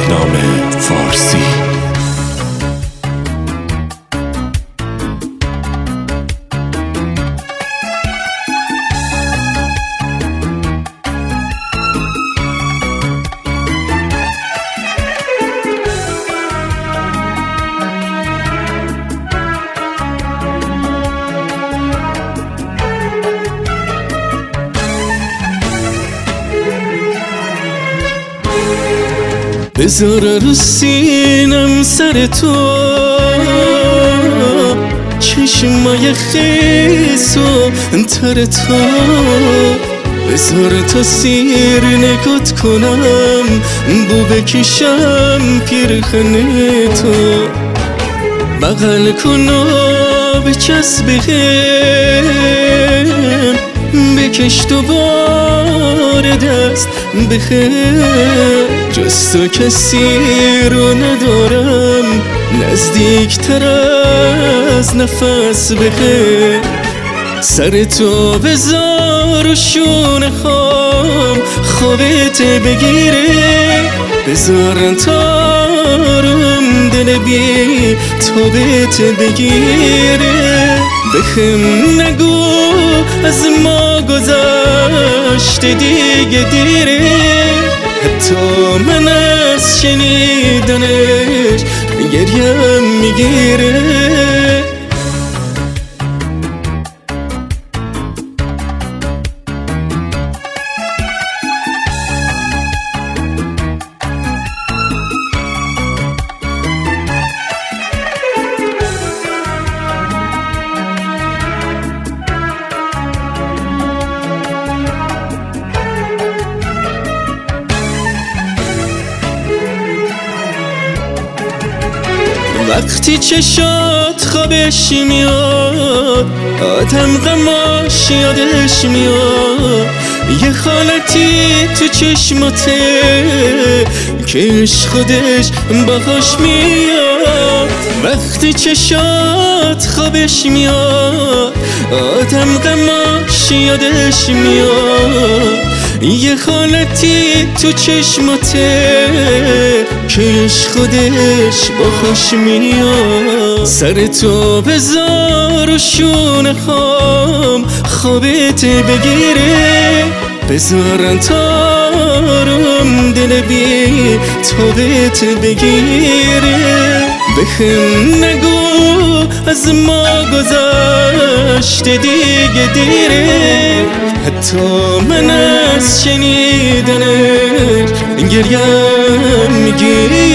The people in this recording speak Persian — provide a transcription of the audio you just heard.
شاهنامه فارسی. بذار رو سینم سر تو، چشمای خیس و تر تو، بذار تا سیر نگات کنم، بو بکشم پیرخن تو، بغل کن و بچسبهم، بکش دوباره دست بخیر، جز تو کسی رو ندارم، نزدیکتر از نفس بخیر، سر تو بذار و شونه خام خوابت بگیره، بذار تارم دل بی تابت بگیره، بخم نگو از ما گذشته دیگه دیره، حتی من از شنیدنش گریم میگیره. وقتی چشات خوابش میاد، آدم غماش یادش میاد، یه حالتی تو چشماته که خودش باهاش میاد، وقتی چشات خوابش میاد، آدم غماش یادش میاد، یه حالتی تو چشماته که خودش باهاش میاد، سر تو بذار و شونه خام خوابت بگیره، بذار تارم دل بی تابت بگیره، بخم نگو از ما گذشته دیگه دیره، حتی من از شنیدنش گریم میگیره.